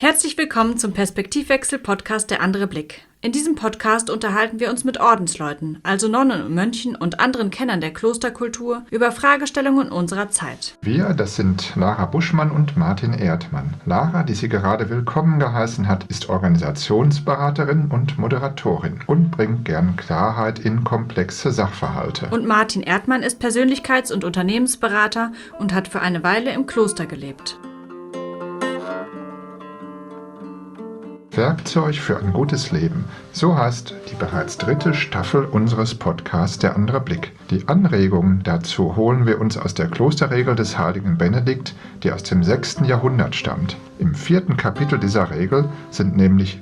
Herzlich willkommen zum Perspektivwechsel-Podcast Der andere Blick. In diesem Podcast unterhalten wir uns mit Ordensleuten, also Nonnen und Mönchen und anderen Kennern der Klosterkultur, über Fragestellungen unserer Zeit. Wir, das sind Lara Buschmann und Martin Erdmann. Lara, die sie gerade willkommen geheißen hat, ist Organisationsberaterin und Moderatorin und bringt gern Klarheit in komplexe Sachverhalte. Und Martin Erdmann ist Persönlichkeits- und Unternehmensberater und hat für eine Weile im Kloster gelebt. Werkzeug für ein gutes Leben. So heißt die bereits 3. Staffel unseres Podcasts Der andere Blick. Die Anregungen dazu holen wir uns aus der Klosterregel des heiligen Benedikt, die aus dem 6. Jahrhundert stammt. Im 4. Kapitel dieser Regel sind nämlich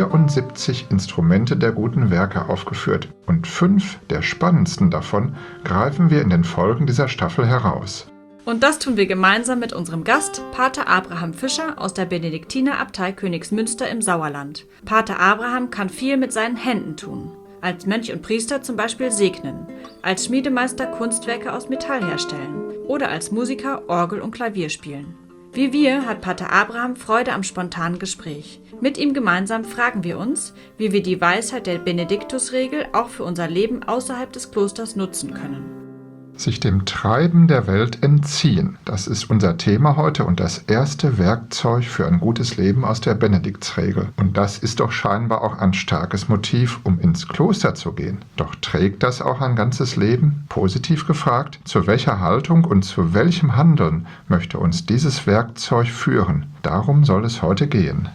74 Instrumente der guten Werke aufgeführt und 5 der spannendsten davon greifen wir in den Folgen dieser Staffel heraus. Und das tun wir gemeinsam mit unserem Gast, Pater Abraham Fischer aus der Benediktinerabtei Königsmünster im Sauerland. Pater Abraham kann viel mit seinen Händen tun. Als Mönch und Priester zum Beispiel segnen, als Schmiedemeister Kunstwerke aus Metall herstellen oder als Musiker Orgel und Klavier spielen. Wie wir hat Pater Abraham Freude am spontanen Gespräch. Mit ihm gemeinsam fragen wir uns, wie wir die Weisheit der Benediktusregel auch für unser Leben außerhalb des Klosters nutzen können. Sich dem Treiben der Welt entziehen. Das ist unser Thema heute und das erste Werkzeug für ein gutes Leben aus der Benediktsregel. Und das ist doch scheinbar auch ein starkes Motiv, um ins Kloster zu gehen. Doch trägt das auch ein ganzes Leben? Positiv gefragt, zu welcher Haltung und zu welchem Handeln möchte uns dieses Werkzeug führen? Darum soll es heute gehen.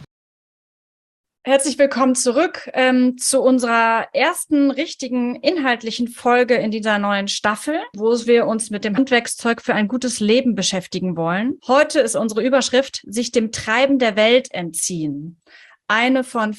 Herzlich willkommen zurück zu unserer ersten richtigen inhaltlichen Folge in dieser neuen Staffel, wo wir uns mit dem Handwerkszeug für ein gutes Leben beschäftigen wollen. Heute ist unsere Überschrift sich dem Treiben der Welt entziehen. Eine von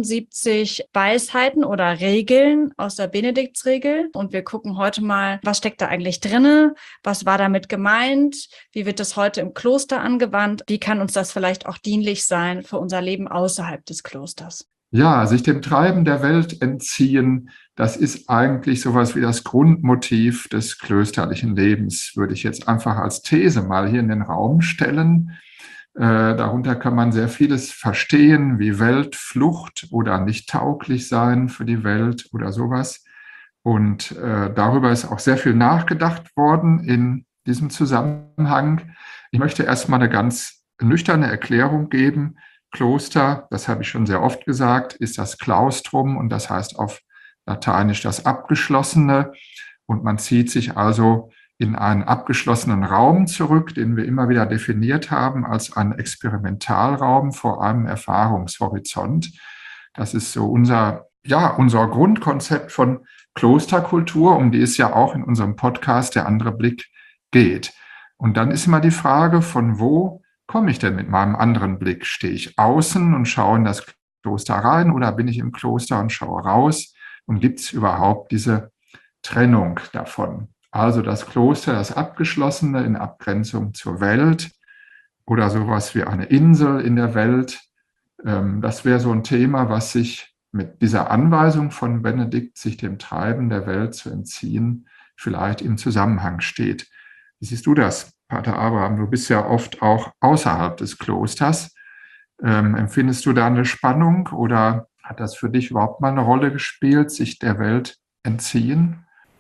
74 Weisheiten oder Regeln aus der Benediktsregel. Und wir gucken heute mal, was steckt da eigentlich drinne? Was war damit gemeint? Wie wird das heute im Kloster angewandt? Wie kann uns das vielleicht auch dienlich sein für unser Leben außerhalb des Klosters? Ja, sich dem Treiben der Welt entziehen, das ist eigentlich sowas wie das Grundmotiv des klösterlichen Lebens, würde ich jetzt einfach als These mal hier in den Raum stellen. Darunter kann man sehr vieles verstehen, wie Weltflucht oder nicht tauglich sein für die Welt oder sowas. Und darüber ist auch sehr viel nachgedacht worden in diesem Zusammenhang. Ich möchte erstmal eine ganz nüchterne Erklärung geben. Kloster, das habe ich schon sehr oft gesagt, ist das Claustrum und das heißt auf Lateinisch das Abgeschlossene. Und man zieht sich also in einen abgeschlossenen Raum zurück, den wir immer wieder definiert haben als einen Experimentalraum vor einem Erfahrungshorizont. Das ist so unser Grundkonzept von Klosterkultur, um die es ja auch in unserem Podcast Der andere Blick geht. Und dann ist immer die Frage, von wo komme ich denn mit meinem anderen Blick? Stehe ich außen und schaue in das Kloster rein oder bin ich im Kloster und schaue raus? Und gibt es überhaupt diese Trennung davon? Also das Kloster, das Abgeschlossene in Abgrenzung zur Welt oder sowas wie eine Insel in der Welt. Das wäre so ein Thema, was sich mit dieser Anweisung von Benedikt, sich dem Treiben der Welt zu entziehen, vielleicht im Zusammenhang steht. Wie siehst du das, Pater Abraham? Du bist ja oft auch außerhalb des Klosters. Empfindest du da eine Spannung oder hat das für dich überhaupt mal eine Rolle gespielt, sich der Welt entziehen?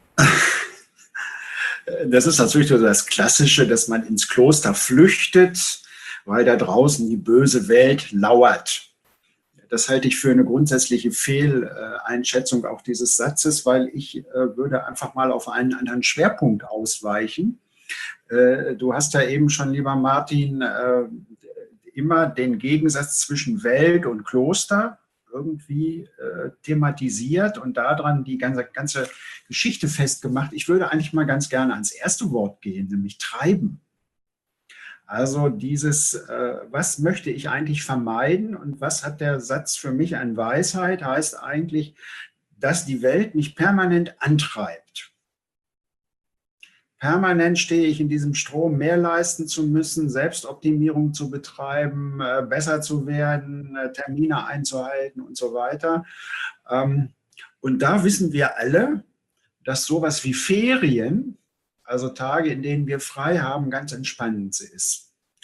Das ist natürlich so das Klassische, dass man ins Kloster flüchtet, weil da draußen die böse Welt lauert. Das halte ich für eine grundsätzliche Fehleinschätzung auch dieses Satzes, weil ich würde einfach mal auf einen anderen Schwerpunkt ausweichen. Du hast ja eben schon, lieber Martin, immer den Gegensatz zwischen Welt und Kloster irgendwie thematisiert und daran die ganze Geschichte festgemacht. Ich würde eigentlich mal ganz gerne ans erste Wort gehen, nämlich treiben. Also dieses, was möchte ich eigentlich vermeiden und was hat der Satz für mich an Weisheit, heißt eigentlich, dass die Welt mich permanent antreibt. Permanent stehe ich in diesem Strom, mehr leisten zu müssen, Selbstoptimierung zu betreiben, besser zu werden, Termine einzuhalten und so weiter. Und da wissen wir alle, dass sowas wie Ferien, also Tage, in denen wir frei haben, ganz entspannend ist.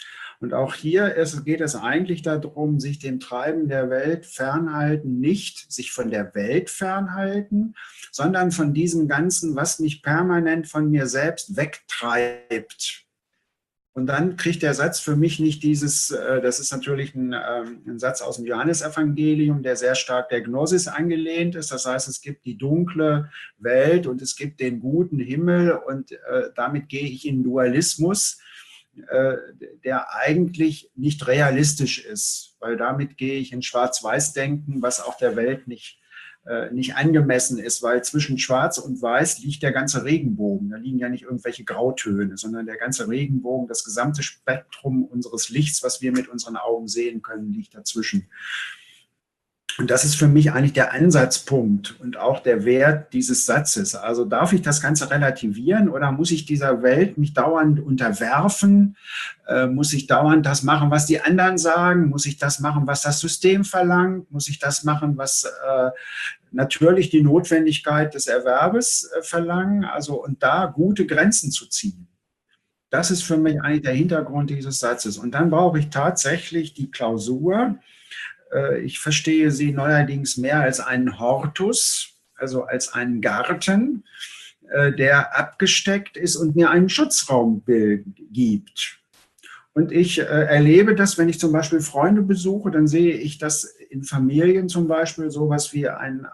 Und auch hier geht es eigentlich darum, sich dem Treiben der Welt fernhalten, nicht sich von der Welt fernhalten, sondern von diesem Ganzen, was mich permanent von mir selbst wegtreibt. Und dann kriegt der Satz für mich nicht das ist natürlich ein Satz aus dem Johannesevangelium, der sehr stark der Gnosis angelehnt ist. Das heißt, es gibt die dunkle Welt und es gibt den guten Himmel und damit gehe ich in Dualismus, der eigentlich nicht realistisch ist, weil damit gehe ich in Schwarz-Weiß-Denken, was auch der Welt nicht angemessen ist, weil zwischen Schwarz und Weiß liegt der ganze Regenbogen. Da liegen ja nicht irgendwelche Grautöne, sondern der ganze Regenbogen, das gesamte Spektrum unseres Lichts, was wir mit unseren Augen sehen können, liegt dazwischen. Und das ist für mich eigentlich der Ansatzpunkt und auch der Wert dieses Satzes. Also darf ich das Ganze relativieren oder muss ich dieser Welt mich dauernd unterwerfen? Muss ich dauernd das machen, was die anderen sagen? Muss ich das machen, was das System verlangt? Muss ich das machen, was natürlich die Notwendigkeit des Erwerbes verlangen? Also und da gute Grenzen zu ziehen. Das ist für mich eigentlich der Hintergrund dieses Satzes. Und dann brauche ich tatsächlich die Klausur. Ich verstehe sie neuerdings mehr als einen Hortus, also als einen Garten, der abgesteckt ist und mir einen Schutzraum gibt. Und ich erlebe das, wenn ich zum Beispiel Freunde besuche, dann sehe ich, dass in Familien zum Beispiel sowas wie ein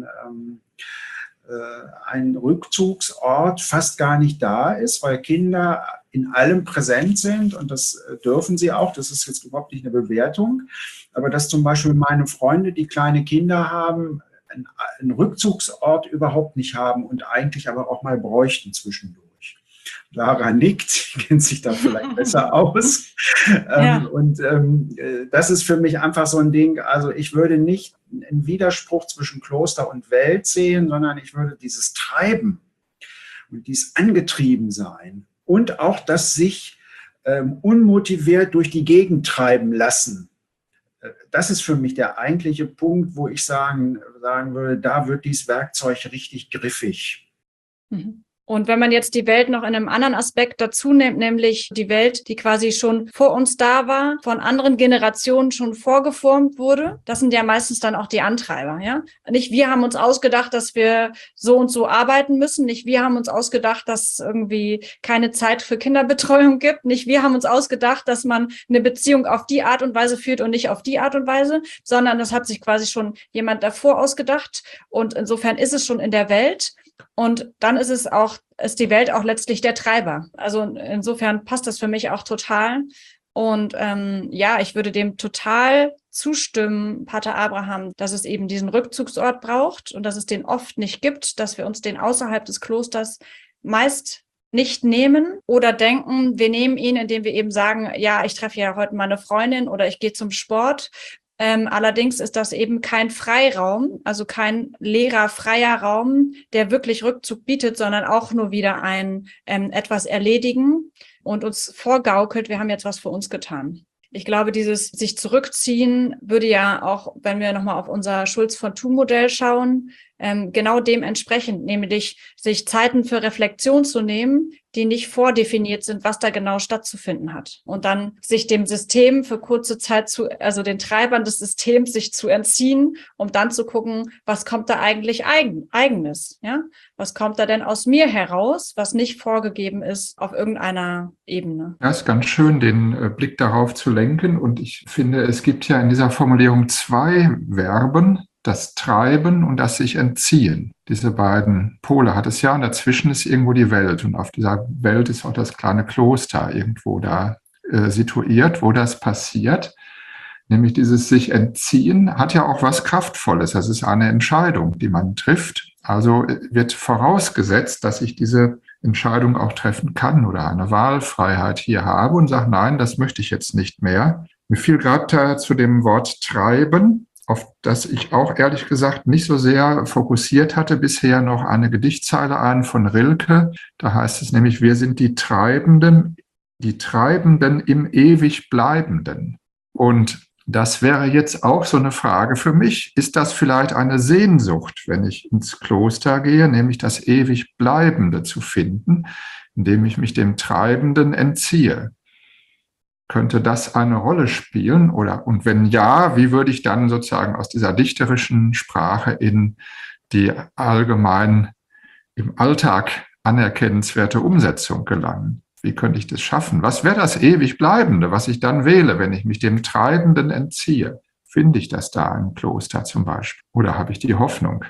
Rückzugsort fast gar nicht da ist, weil Kinder in allem präsent sind und das dürfen sie auch, das ist jetzt überhaupt nicht eine Bewertung, aber dass zum Beispiel meine Freunde, die kleine Kinder haben, einen Rückzugsort überhaupt nicht haben und eigentlich aber auch mal bräuchten zwischendurch. Lara nickt, kennt sich da vielleicht besser aus. Ja. Das ist für mich einfach so ein Ding, also ich würde nicht einen Widerspruch zwischen Kloster und Welt sehen, sondern ich würde dieses Treiben und dieses Angetriebensein und auch das sich unmotiviert durch die Gegend treiben lassen, das ist für mich der eigentliche Punkt, wo ich sagen würde, da wird dieses Werkzeug richtig griffig. Mhm. Und wenn man jetzt die Welt noch in einem anderen Aspekt dazu nimmt, nämlich die Welt, die quasi schon vor uns da war, von anderen Generationen schon vorgeformt wurde, das sind ja meistens dann auch die Antreiber, ja. Nicht wir haben uns ausgedacht, dass wir so und so arbeiten müssen, nicht wir haben uns ausgedacht, dass es irgendwie keine Zeit für Kinderbetreuung gibt, nicht wir haben uns ausgedacht, dass man eine Beziehung auf die Art und Weise führt und nicht auf die Art und Weise, sondern das hat sich quasi schon jemand davor ausgedacht und insofern ist es schon in der Welt. Und dann ist die Welt auch letztlich der Treiber. Also insofern passt das für mich auch total. Und ich würde dem total zustimmen, Pater Abraham, dass es eben diesen Rückzugsort braucht und dass es den oft nicht gibt, dass wir uns den außerhalb des Klosters meist nicht nehmen oder denken, wir nehmen ihn, indem wir eben sagen, ja, ich treffe ja heute meine Freundin oder ich gehe zum Sport. Allerdings ist das eben kein Freiraum, also kein leerer, freier Raum, der wirklich Rückzug bietet, sondern auch nur wieder ein etwas erledigen und uns vorgaukelt, wir haben jetzt was für uns getan. Ich glaube, dieses sich zurückziehen würde ja auch, wenn wir nochmal auf unser Schulz-von-Thun-Modell schauen, genau dementsprechend, nämlich sich Zeiten für Reflexion zu nehmen, die nicht vordefiniert sind, was da genau stattzufinden hat. Und dann sich dem System für kurze Zeit also den Treibern des Systems sich zu entziehen, um dann zu gucken, was kommt da eigentlich Eigenes, ja? Was kommt da denn aus mir heraus, was nicht vorgegeben ist auf irgendeiner Ebene? Ja, ist ganz schön, den Blick darauf zu lenken. Und ich finde, es gibt ja in dieser Formulierung 2 Verben, das Treiben und das sich entziehen. Diese beiden Pole hat es ja und dazwischen ist irgendwo die Welt. Und auf dieser Welt ist auch das kleine Kloster irgendwo da situiert, wo das passiert. Nämlich dieses sich entziehen hat ja auch was Kraftvolles. Das ist eine Entscheidung, die man trifft. Also wird vorausgesetzt, dass ich diese Entscheidung auch treffen kann oder eine Wahlfreiheit hier habe und sage, nein, das möchte ich jetzt nicht mehr. Mir fiel gerade zu dem Wort treiben, auf das ich auch ehrlich gesagt nicht so sehr fokussiert hatte, bisher noch eine Gedichtzeile ein von Rilke. Da heißt es nämlich, wir sind die Treibenden im ewig Bleibenden. Und das wäre jetzt auch so eine Frage für mich. Ist das vielleicht eine Sehnsucht, wenn ich ins Kloster gehe, nämlich das ewig Bleibende zu finden, indem ich mich dem Treibenden entziehe? Könnte das eine Rolle spielen? Und wenn ja, wie würde ich dann sozusagen aus dieser dichterischen Sprache in die allgemein im Alltag anerkennenswerte Umsetzung gelangen? Wie könnte ich das schaffen? Was wäre das ewig Bleibende, was ich dann wähle, wenn ich mich dem Treibenden entziehe? Finde ich das da im Kloster zum Beispiel? Oder habe ich die Hoffnung?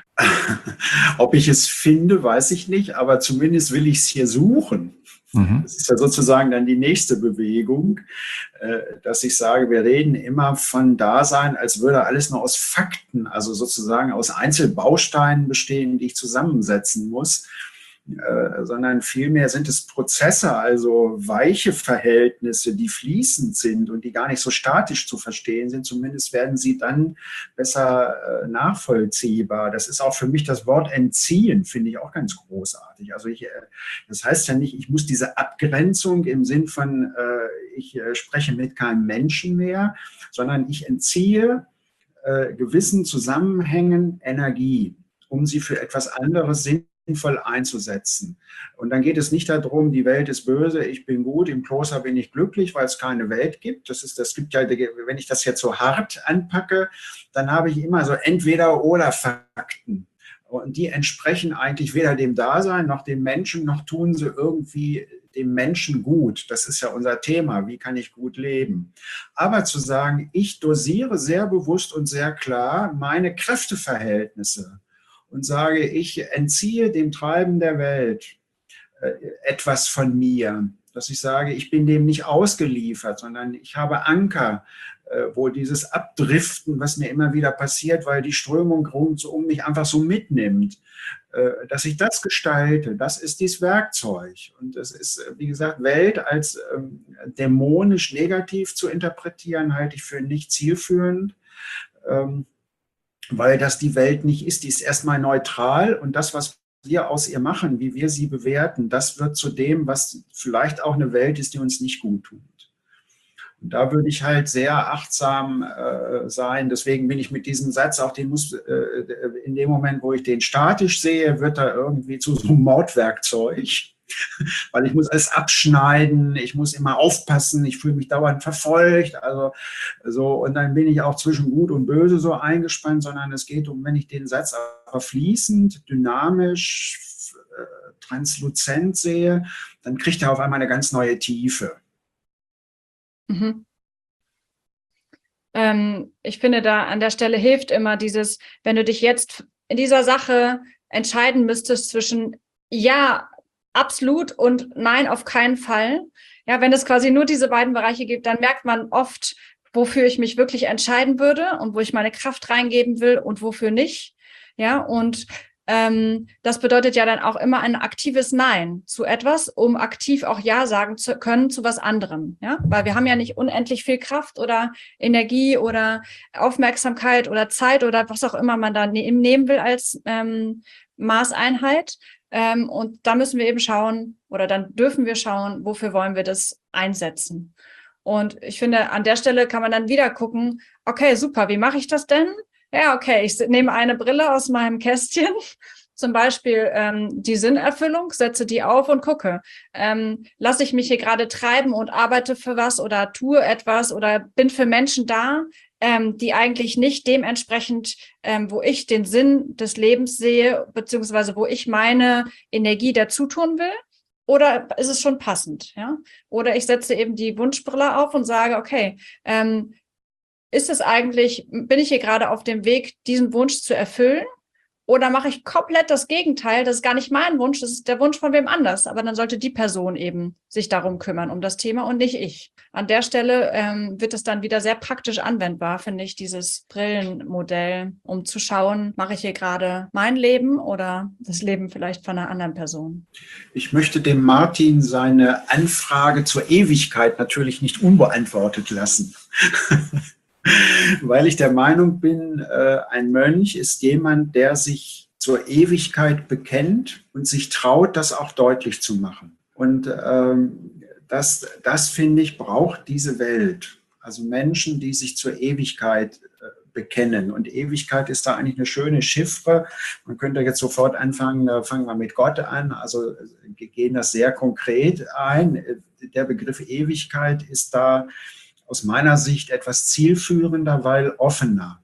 Ob ich es finde, weiß ich nicht, aber zumindest will ich es hier suchen. Das ist ja sozusagen dann die nächste Bewegung, dass ich sage, wir reden immer von Dasein, als würde alles nur aus Fakten, also sozusagen aus Einzelbausteinen bestehen, die ich zusammensetzen muss, sondern vielmehr sind es Prozesse, also weiche Verhältnisse, die fließend sind und die gar nicht so statisch zu verstehen sind. Zumindest werden sie dann besser nachvollziehbar. Das ist auch für mich das Wort entziehen, finde ich auch ganz großartig. Also das heißt ja nicht, ich muss diese Abgrenzung im Sinn von, ich spreche mit keinem Menschen mehr, sondern ich entziehe gewissen Zusammenhängen Energie, um sie für etwas anderes sinnvoll einzusetzen. Und dann geht es nicht darum, die Welt ist böse, ich bin gut, im Kloster bin ich glücklich, weil es keine Welt gibt. Das gibt ja, wenn ich das jetzt so hart anpacke, dann habe ich immer so Entweder-oder-Fakten. Und die entsprechen eigentlich weder dem Dasein noch dem Menschen, noch tun sie irgendwie dem Menschen gut. Das ist ja unser Thema. Wie kann ich gut leben? Aber zu sagen, ich dosiere sehr bewusst und sehr klar meine Kräfteverhältnisse und sage, ich entziehe dem Treiben der Welt etwas von mir, dass ich sage, ich bin dem nicht ausgeliefert, sondern ich habe Anker, wo dieses Abdriften, was mir immer wieder passiert, weil die Strömung rund um mich einfach so mitnimmt, dass ich das gestalte, das ist dieses Werkzeug. Und es ist, wie gesagt, Welt als dämonisch negativ zu interpretieren, halte ich für nicht zielführend, weil das die Welt nicht ist. Die ist erstmal neutral und das, was wir aus ihr machen, wie wir sie bewerten, das wird zu dem, was vielleicht auch eine Welt ist, die uns nicht gut tut. Und da würde ich halt sehr achtsam sein. Deswegen bin ich mit diesem Satz, auch den muss, in dem Moment, wo ich den statisch sehe, wird er irgendwie zu so einem Mordwerkzeug. Weil ich muss alles abschneiden, ich muss immer aufpassen, ich fühle mich dauernd verfolgt, also so, und dann bin ich auch zwischen Gut und Böse so eingespannt, sondern es geht um, wenn ich den Satz aber fließend, dynamisch, transluzent sehe, dann kriegt er auf einmal eine ganz neue Tiefe. Mhm. Ich finde, da an der Stelle hilft immer dieses, wenn du dich jetzt in dieser Sache entscheiden müsstest zwischen ja, absolut und nein, auf keinen Fall. Ja, wenn es quasi nur diese beiden Bereiche gibt, dann merkt man oft, wofür ich mich wirklich entscheiden würde und wo ich meine Kraft reingeben will und wofür nicht. Ja, und das bedeutet ja dann auch immer ein aktives Nein zu etwas, um aktiv auch Ja sagen zu können zu was anderem. Ja, weil wir haben ja nicht unendlich viel Kraft oder Energie oder Aufmerksamkeit oder Zeit oder was auch immer man da nehmen will als Maßeinheit. Und da müssen wir eben schauen oder dann dürfen wir schauen, wofür wollen wir das einsetzen. Und ich finde, an der Stelle kann man dann wieder gucken, okay, super, wie mache ich das denn? Ja, okay, ich nehme eine Brille aus meinem Kästchen, zum Beispiel die Sinnerfüllung, setze die auf und gucke. Lasse ich mich hier gerade treiben und arbeite für was oder tue etwas oder bin für Menschen da, die eigentlich nicht dementsprechend, wo ich den Sinn des Lebens sehe, beziehungsweise wo ich meine Energie dazu tun will? Oder ist es schon passend? Ja? Oder ich setze eben die Wunschbrille auf und sage, okay, ist es eigentlich, bin ich hier gerade auf dem Weg, diesen Wunsch zu erfüllen? Oder mache ich komplett das Gegenteil? Das ist gar nicht mein Wunsch, das ist der Wunsch von wem anders. Aber dann sollte die Person eben sich darum kümmern, um das Thema und nicht ich. An der Stelle wird es dann wieder sehr praktisch anwendbar, finde ich, dieses Brillenmodell, um zu schauen, mache ich hier gerade mein Leben oder das Leben vielleicht von einer anderen Person. Ich möchte dem Martin seine Anfrage zur Ewigkeit natürlich nicht unbeantwortet lassen. Weil ich der Meinung bin, ein Mönch ist jemand, der sich zur Ewigkeit bekennt und sich traut, das auch deutlich zu machen. Und das finde ich, braucht diese Welt. Also Menschen, die sich zur Ewigkeit bekennen. Und Ewigkeit ist da eigentlich eine schöne Chiffre. Man könnte jetzt sofort anfangen, da fangen wir mit Gott an, also gehen das sehr konkret ein. Der Begriff Ewigkeit ist da aus meiner Sicht etwas zielführender, weil offener.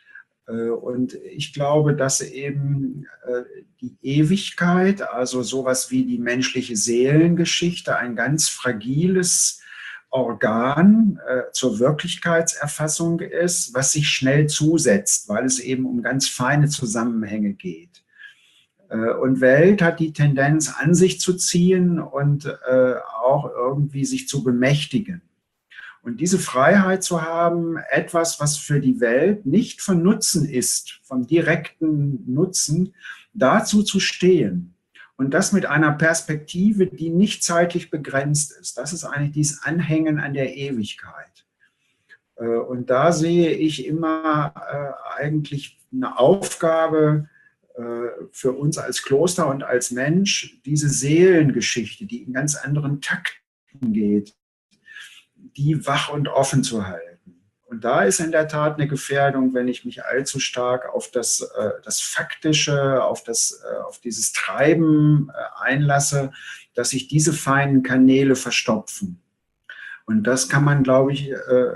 Und ich glaube, dass eben die Ewigkeit, also sowas wie die menschliche Seelengeschichte, ein ganz fragiles Organ zur Wirklichkeitserfassung ist, was sich schnell zusetzt, weil es eben um ganz feine Zusammenhänge geht. Und Welt hat die Tendenz, an sich zu ziehen und auch irgendwie sich zu bemächtigen. Und diese Freiheit zu haben, etwas, was für die Welt nicht von Nutzen ist, vom direkten Nutzen, dazu zu stehen. Und das mit einer Perspektive, die nicht zeitlich begrenzt ist. Das ist eigentlich dieses Anhängen an der Ewigkeit. Und da sehe ich immer eigentlich eine Aufgabe für uns als Kloster und als Mensch, diese Seelengeschichte, die in ganz anderen Takten geht, die wach und offen zu halten. Und da ist in der Tat eine Gefährdung, wenn ich mich allzu stark auf das Faktische, auf dieses Treiben einlasse, dass sich diese feinen Kanäle verstopfen. Und das kann man, glaube ich,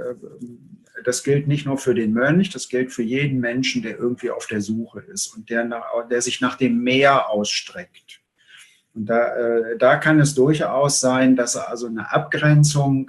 das gilt nicht nur für den Mönch, das gilt für jeden Menschen, der irgendwie auf der Suche ist und der sich nach dem Meer ausstreckt. Und da kann es durchaus sein, dass also eine Abgrenzung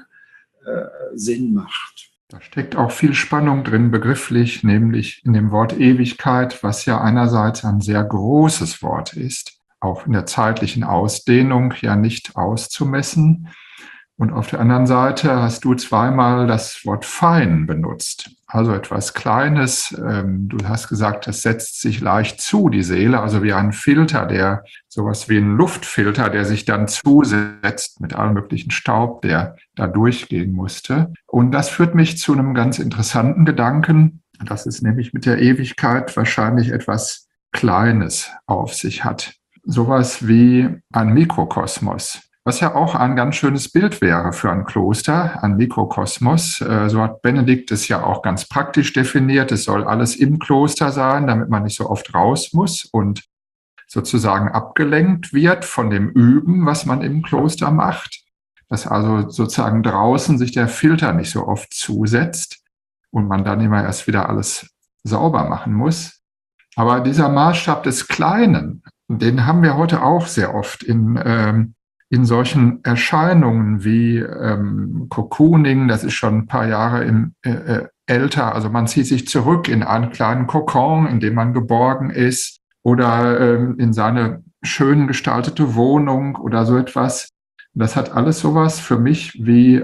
Sinn macht. Da steckt auch viel Spannung drin, begrifflich, nämlich in dem Wort Ewigkeit, was ja einerseits ein sehr großes Wort ist, auch in der zeitlichen Ausdehnung ja nicht auszumessen. Und auf der anderen Seite hast du zweimal das Wort fein benutzt, also etwas Kleines. Du hast gesagt, das setzt sich leicht zu, die Seele, also wie ein Filter, sowas wie ein Luftfilter, der sich dann zusetzt mit allem möglichen Staub, der da durchgehen musste. Und das führt mich zu einem ganz interessanten Gedanken, dass es nämlich mit der Ewigkeit wahrscheinlich etwas Kleines auf sich hat. Sowas wie ein Mikrokosmos. Was ja auch ein ganz schönes Bild wäre für ein Kloster, ein Mikrokosmos. So hat Benedikt es ja auch ganz praktisch definiert. Es soll alles im Kloster sein, damit man nicht so oft raus muss und sozusagen abgelenkt wird von dem Üben, was man im Kloster macht. Dass also sozusagen draußen sich der Filter nicht so oft zusetzt und man dann immer erst wieder alles sauber machen muss. Aber dieser Maßstab des Kleinen, den haben wir heute auch sehr oft in solchen Erscheinungen wie Cocooning, das ist schon ein paar Jahre älter, also man zieht sich zurück in einen kleinen Kokon, in dem man geborgen ist, oder in seine schön gestaltete Wohnung oder so etwas. Das hat alles sowas für mich wie,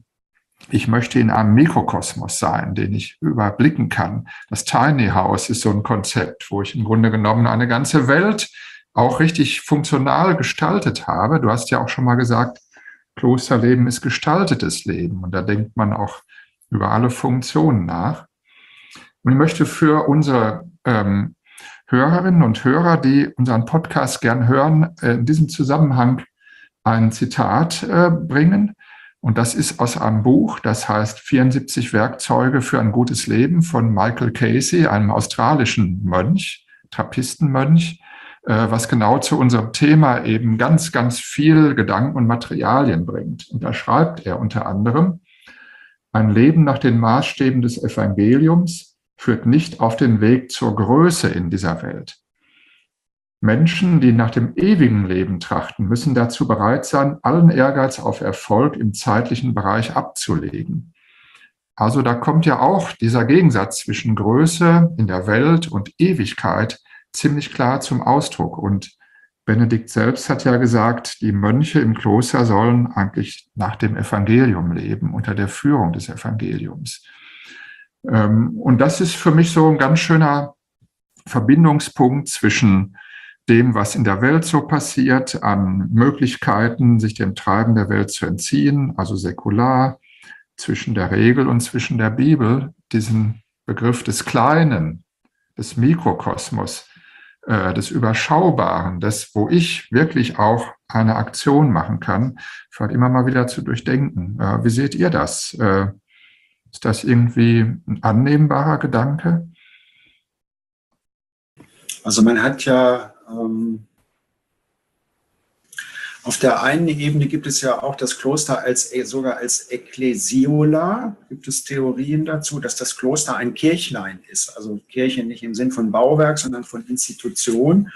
ich möchte in einem Mikrokosmos sein, den ich überblicken kann. Das Tiny House ist so ein Konzept, wo ich im Grunde genommen eine ganze Welt auch richtig funktional gestaltet habe. Du hast ja auch schon mal gesagt, Klosterleben ist gestaltetes Leben. Und da denkt man auch über alle Funktionen nach. Und ich möchte für unsere Hörerinnen und Hörer, die unseren Podcast gern hören, in diesem Zusammenhang ein Zitat bringen. Und das ist aus einem Buch, das heißt 74 Werkzeuge für ein gutes Leben von Michael Casey, einem australischen Mönch, Trappistenmönch, was genau zu unserem Thema eben ganz, ganz viel Gedanken und Materialien bringt. Und da schreibt er unter anderem, ein Leben nach den Maßstäben des Evangeliums führt nicht auf den Weg zur Größe in dieser Welt. Menschen, die nach dem ewigen Leben trachten, müssen dazu bereit sein, allen Ehrgeiz auf Erfolg im zeitlichen Bereich abzulegen. Also da kommt ja auch dieser Gegensatz zwischen Größe in der Welt und Ewigkeit ziemlich klar zum Ausdruck. Und Benedikt selbst hat ja gesagt, die Mönche im Kloster sollen eigentlich nach dem Evangelium leben, unter der Führung des Evangeliums. Und das ist für mich so ein ganz schöner Verbindungspunkt zwischen dem, was in der Welt so passiert, an Möglichkeiten, sich dem Treiben der Welt zu entziehen, also säkular, zwischen der Regel und zwischen der Bibel, diesen Begriff des Kleinen, des Mikrokosmos, des Überschaubaren, das, wo ich wirklich auch eine Aktion machen kann, vielleicht immer mal wieder zu durchdenken. Wie seht ihr das? Ist das irgendwie ein annehmbarer Gedanke? Also man hat ja auf der einen Ebene gibt es ja auch das Kloster sogar als Ekklesiola, gibt es Theorien dazu, dass das Kloster ein Kirchlein ist. Also Kirche nicht im Sinn von Bauwerk, sondern von Institution.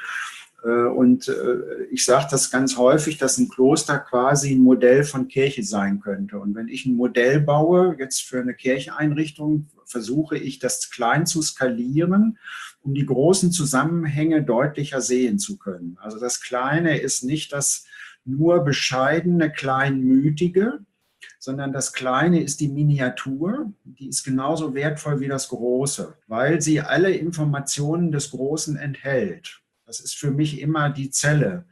Und ich sage das ganz häufig, dass ein Kloster quasi ein Modell von Kirche sein könnte. Und wenn ich ein Modell baue, jetzt für eine Kircheinrichtung, versuche ich das klein zu skalieren, um die großen Zusammenhänge deutlicher sehen zu können. Also das Kleine ist nicht das nur bescheidene, kleinmütige, sondern das Kleine ist die Miniatur, die ist genauso wertvoll wie das Große, weil sie alle Informationen des Großen enthält. Das ist für mich immer die Zelle.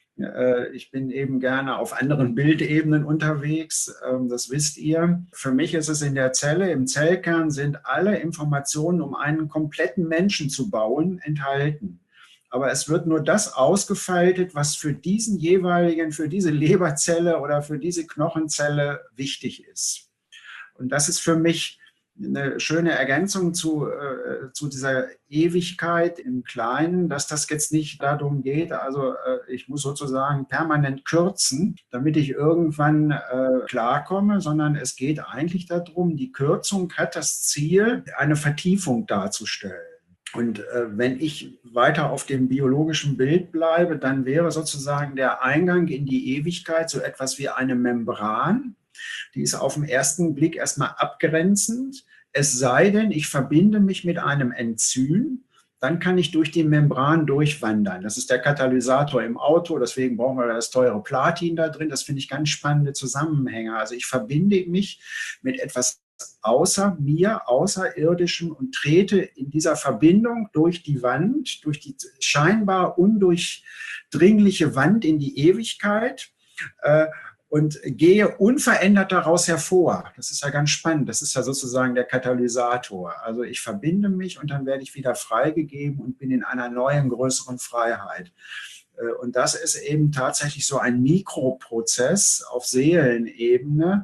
Ich bin eben gerne auf anderen Bildebenen unterwegs, das wisst ihr. Für mich ist es in der Zelle, im Zellkern sind alle Informationen, um einen kompletten Menschen zu bauen, enthalten. Aber es wird nur das ausgefaltet, was für diesen jeweiligen, für diese Leberzelle oder für diese Knochenzelle wichtig ist. Und das ist für mich eine schöne Ergänzung zu dieser Ewigkeit im Kleinen, dass das jetzt nicht darum geht, also ich muss sozusagen permanent kürzen, damit ich irgendwann klarkomme, sondern es geht eigentlich darum, die Kürzung hat das Ziel, eine Vertiefung darzustellen. Und wenn ich weiter auf dem biologischen Bild bleibe, dann wäre sozusagen der Eingang in die Ewigkeit so etwas wie eine Membran. Die ist auf den ersten Blick erstmal abgrenzend. Es sei denn, ich verbinde mich mit einem Enzym, dann kann ich durch die Membran durchwandern. Das ist der Katalysator im Auto, deswegen brauchen wir das teure Platin da drin. Das finde ich ganz spannende Zusammenhänge. Also ich verbinde mich mit etwas außer mir, Außerirdischem und trete in dieser Verbindung durch die Wand, durch die scheinbar undurchdringliche Wand in die Ewigkeit und gehe unverändert daraus hervor. Das ist ja ganz spannend. Das ist ja sozusagen der Katalysator. Also ich verbinde mich und dann werde ich wieder freigegeben und bin in einer neuen, größeren Freiheit. Und das ist eben tatsächlich so ein Mikroprozess auf Seelenebene,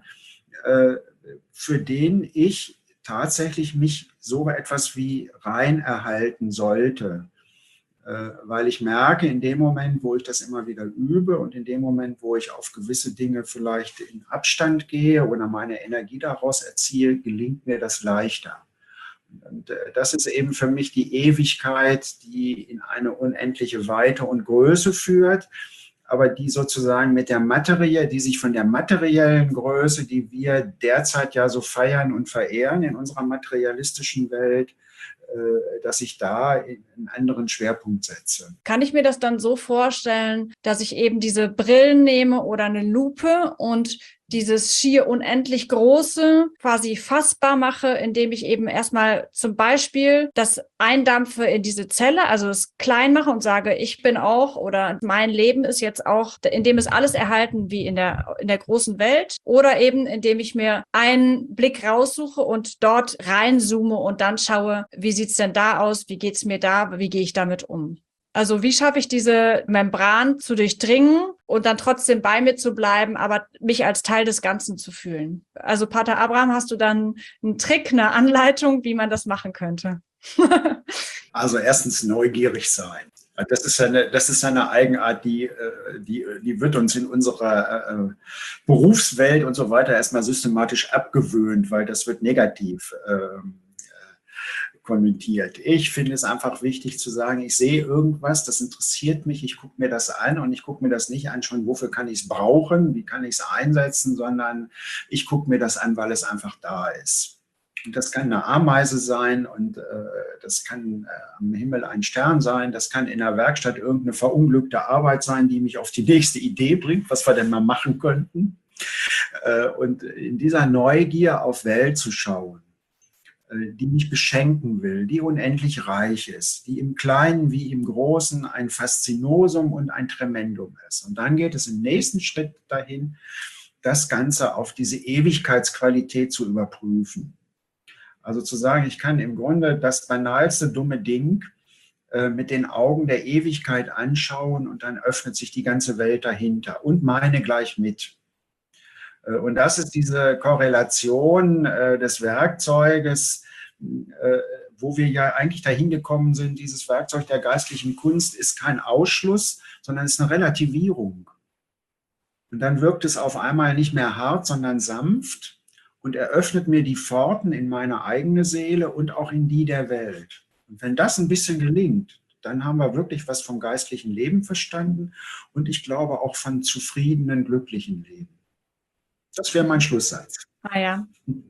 für den ich tatsächlich mich so etwas wie rein erhalten sollte. Weil ich merke, in dem Moment, wo ich das immer wieder übe und in dem Moment, wo ich auf gewisse Dinge vielleicht in Abstand gehe oder meine Energie daraus erziehe, gelingt mir das leichter. Und das ist eben für mich die Ewigkeit, die in eine unendliche Weite und Größe führt, aber die sozusagen mit der Materie, die sich von der materiellen Größe, die wir derzeit ja so feiern und verehren in unserer materialistischen Welt, dass ich da einen anderen Schwerpunkt setze. Kann ich mir das dann so vorstellen, dass ich eben diese Brillen nehme oder eine Lupe und dieses schier unendlich Große quasi fassbar mache, indem ich eben erstmal zum Beispiel das eindampfe in diese Zelle, also es klein mache und sage, ich bin auch oder mein Leben ist jetzt auch, indem es alles erhalten wie in der großen Welt, oder eben indem ich mir einen Blick raussuche und dort reinzoome und dann schaue, wie sieht's denn da aus, wie geht's mir da, wie gehe ich damit um? Also wie schaffe ich diese Membran zu durchdringen und dann trotzdem bei mir zu bleiben, aber mich als Teil des Ganzen zu fühlen? Also Pater Abraham, hast du dann einen Trick, eine Anleitung, wie man das machen könnte? Also erstens neugierig sein. Das ist eine Eigenart, die wird uns in unserer Berufswelt und so weiter erstmal systematisch abgewöhnt, weil das wird negativ konnotiert. Ich finde es einfach wichtig zu sagen, ich sehe irgendwas, das interessiert mich, ich gucke mir das an und ich gucke mir das nicht an, schon wofür kann ich es brauchen, wie kann ich es einsetzen, sondern ich gucke mir das an, weil es einfach da ist. Und das kann eine Ameise sein und das kann am Himmel ein Stern sein, das kann in der Werkstatt irgendeine verunglückte Arbeit sein, die mich auf die nächste Idee bringt, was wir denn mal machen könnten. Und in dieser Neugier auf Welt zu schauen, die mich beschenken will, die unendlich reich ist, die im Kleinen wie im Großen ein Faszinosum und ein Tremendum ist. Und dann geht es im nächsten Schritt dahin, das Ganze auf diese Ewigkeitsqualität zu überprüfen. Also zu sagen, ich kann im Grunde das banalste dumme Ding mit den Augen der Ewigkeit anschauen und dann öffnet sich die ganze Welt dahinter und meine gleich mit. Und das ist diese Korrelation des Werkzeuges, wo wir ja eigentlich dahin gekommen sind, dieses Werkzeug der geistlichen Kunst ist kein Ausschluss, sondern ist eine Relativierung. Und dann wirkt es auf einmal nicht mehr hart, sondern sanft und eröffnet mir die Pforten in meine eigene Seele und auch in die der Welt. Und wenn das ein bisschen gelingt, dann haben wir wirklich was vom geistlichen Leben verstanden und ich glaube auch von zufriedenen, glücklichen Leben. Das wäre mein Schlusssatz. Ah ja.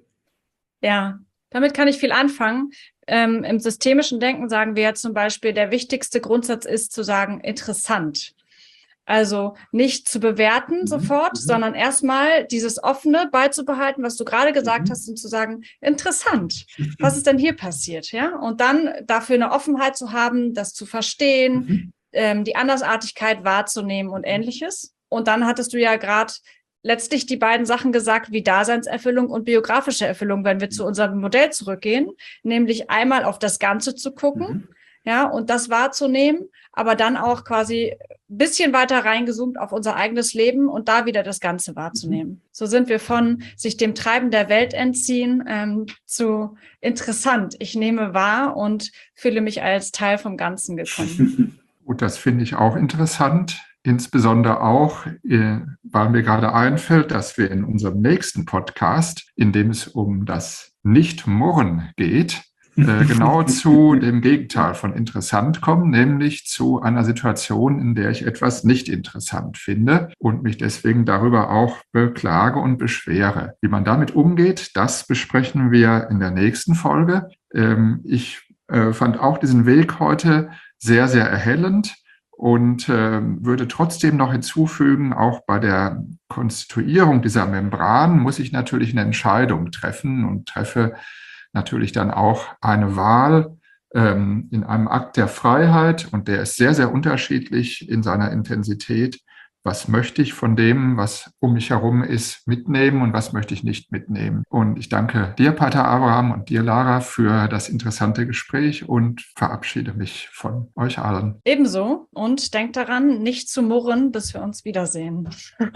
Ja, damit kann ich viel anfangen. Im systemischen Denken sagen wir ja zum Beispiel, der wichtigste Grundsatz ist zu sagen, interessant. Also nicht zu bewerten sofort, sondern erstmal dieses Offene beizubehalten, was du gerade gesagt hast, und zu sagen, interessant, was ist denn hier passiert? Ja? Und dann dafür eine Offenheit zu haben, das zu verstehen, die Andersartigkeit wahrzunehmen und Ähnliches. Und dann hattest du ja gerade letztlich die beiden Sachen gesagt, wie Daseinserfüllung und biografische Erfüllung, wenn wir zu unserem Modell zurückgehen, nämlich einmal auf das Ganze zu gucken, ja, und das wahrzunehmen, aber dann auch quasi ein bisschen weiter reingezoomt auf unser eigenes Leben und da wieder das Ganze wahrzunehmen. So sind wir von sich dem Treiben der Welt entziehen zu interessant. Ich nehme wahr und fühle mich als Teil vom Ganzen gekommen. Gut, das finde ich auch interessant. Insbesondere auch, weil mir gerade einfällt, dass wir in unserem nächsten Podcast, in dem es um das Nicht-Murren geht, genau zu dem Gegenteil von interessant kommen, nämlich zu einer Situation, in der ich etwas nicht interessant finde und mich deswegen darüber auch beklage und beschwere. Wie man damit umgeht, das besprechen wir in der nächsten Folge. Ich fand auch diesen Weg heute sehr, sehr erhellend. Und würde trotzdem noch hinzufügen, auch bei der Konstituierung dieser Membran muss ich natürlich eine Entscheidung treffen und treffe natürlich dann auch eine Wahl in einem Akt der Freiheit. Und der ist sehr, sehr unterschiedlich in seiner Intensität. Was möchte ich von dem, was um mich herum ist, mitnehmen und was möchte ich nicht mitnehmen? Und ich danke dir, Pater Abraham, und dir, Lara, für das interessante Gespräch und verabschiede mich von euch allen. Ebenso. Und denkt daran, nicht zu murren, bis wir uns wiedersehen.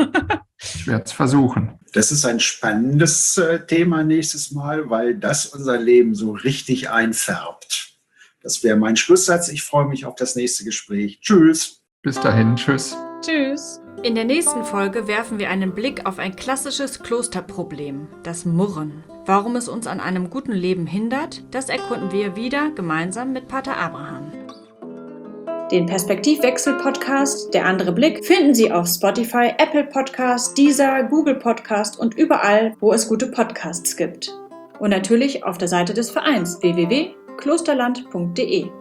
Ich werde es versuchen. Das ist ein spannendes Thema nächstes Mal, weil das unser Leben so richtig einfärbt. Das wäre mein Schlusssatz. Ich freue mich auf das nächste Gespräch. Tschüss. Bis dahin. Tschüss. Tschüss. In der nächsten Folge werfen wir einen Blick auf ein klassisches Klosterproblem, das Murren. Warum es uns an einem guten Leben hindert, das erkunden wir wieder gemeinsam mit Pater Abraham. Den Perspektivwechsel-Podcast Der andere Blick finden Sie auf Spotify, Apple Podcast, Deezer, Google Podcast und überall, wo es gute Podcasts gibt. Und natürlich auf der Seite des Vereins www.klosterland.de.